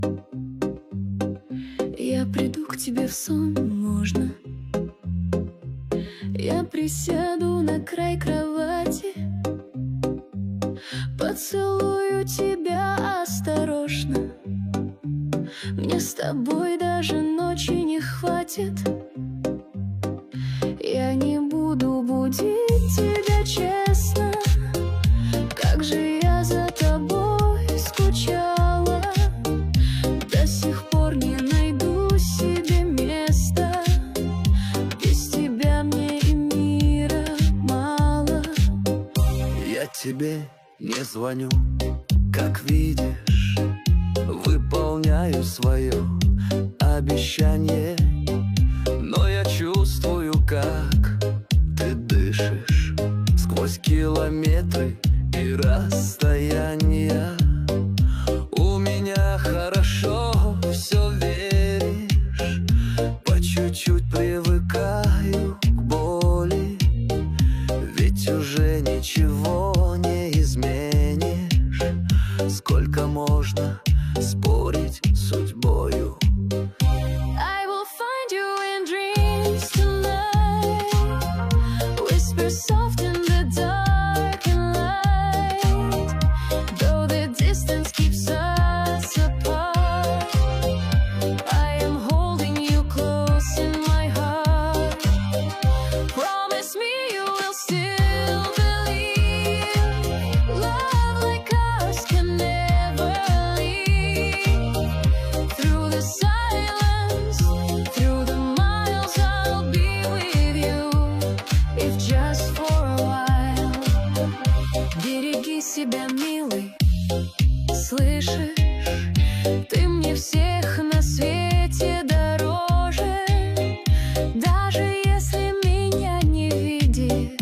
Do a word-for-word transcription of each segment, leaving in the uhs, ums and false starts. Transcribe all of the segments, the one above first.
Я приду к тебе в сон, можно? Я присяду на край кровати, поцелую тебя осторожно. Мне с тобой даже ночи не хватит. Я не буду будить тебя, честно. Как же я за тобой скучала. До сих пор не найду себе места. Без тебя мне и мира мало. Я тебе не звоню, как видишь, выполняю свое обещание. Но я чувствую, как ты дышишь сквозь километры и расстояния. У меня хорошо все, веришь? По чуть-чуть привыкаю к боли, ведь уже ничего не изменишь. Сколько можно спорить с судьбою? I will find you in dreams tonight. Whisper soft in the dark and light. Though the distance keeps us apart, I am holding you close in my heart. Promise me you will still believe. Love like ours can never leave. Through the silence, through the miles, I'll be with you, if just for a while. Береги себя, милый, слышишь? Ты мне всех на свете дороже. Даже если меня не видишь,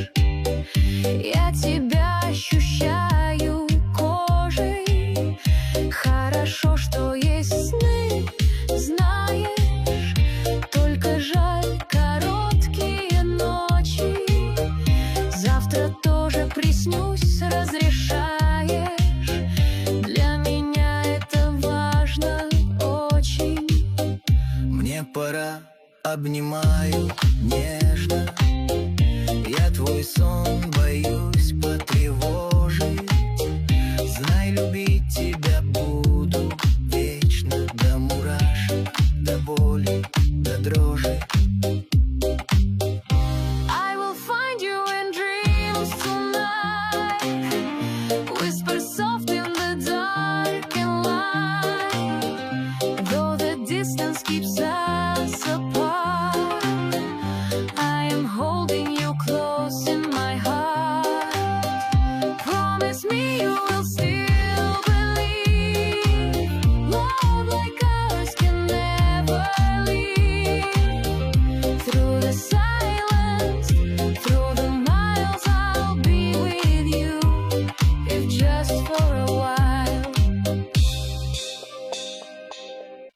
я тебя ощущаю кожей. Хорошо, что есть сны, знаешь. Только жаль, короткие ночи. Завтра тоже приснюсь, разрешаешь. Для меня это важно очень. Мне пора, обнимаю нежно. Я твой сон боюсь потревожить.